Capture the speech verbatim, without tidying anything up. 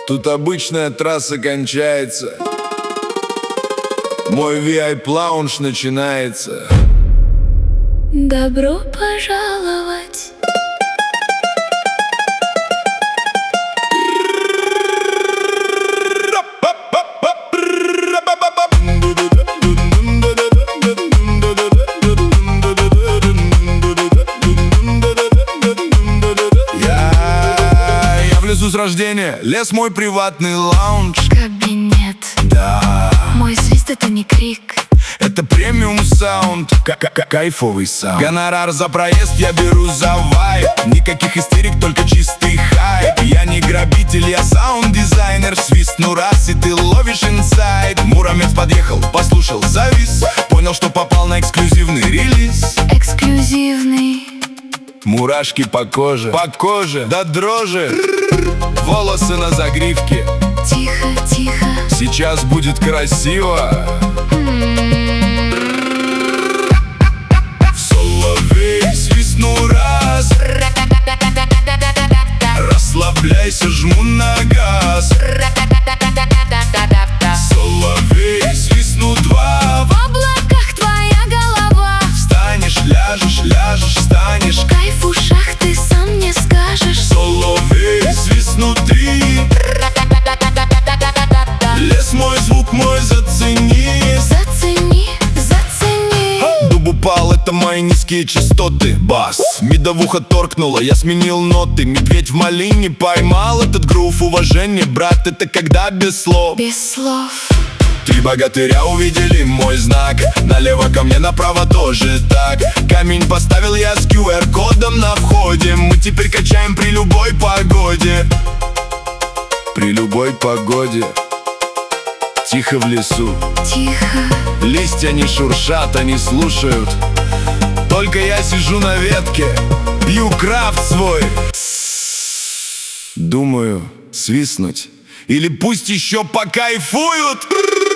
Тут обычная трасса кончается, мой ви ай пи лаунж начинается. Добро пожаловать. С рождения, лес мой приватный лаунж. Кабинет. Да. Мой свист — это не крик. Это премиум саунд, кайфовый саунд. Гонорар за проезд я беру за вайб. Никаких истерик, только чистый хайп. Я не грабитель, я саунд-дизайнер. Свистну раз, и ты ловишь инсайд. Муромец подъехал, послушал, завис. Понял, что попал на эксклюзивный релиз. Эксклюзивный. Мурашки по коже, по коже, до дрожи. Волосы на загривке. Тихо, тихо. Сейчас будет красиво. Соловей, свистну раз. Расслабляйся, жму на газ. Соловей, свистну два. В облаках твоя голова. Встанешь, ляжешь, ляжешь, встанешь. Кайф в ушах, ты сам не скажешь. Соловей, свистну три. Лес мой, звук мой, зацени. Зацени, зацени. Дуб упал, это мои низкие частоты. Бас, медовуха торкнула, я сменил ноты. Медведь в малине поймал этот грув. Уважение, брат, это когда без слов. Без слов. Три богатыря увидели мой знак. Налево ко мне, направо тоже так. Камень поставил я с ку эр кодом на входе. Мы теперь качаем при любой погоде. При любой погоде. Тихо в лесу. Тихо. Листья не шуршат, они слушают. Только я сижу на ветке, пью крафт свой. Думаю, свистнуть. Или пусть еще покайфуют.